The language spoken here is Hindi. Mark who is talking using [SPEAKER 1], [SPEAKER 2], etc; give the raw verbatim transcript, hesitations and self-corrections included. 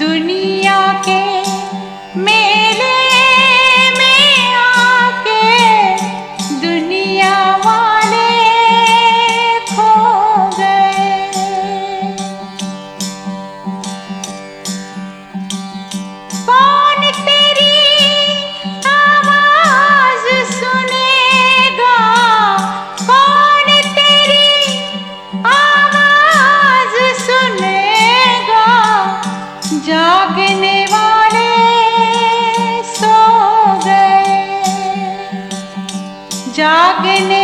[SPEAKER 1] दुनिया के मेले में आके दुनिया वाले खो गए। कौन तेरी आवाज सुनेगा, कौन तेरी आवाज सुनेगा, जागने वाले सो गए, जागने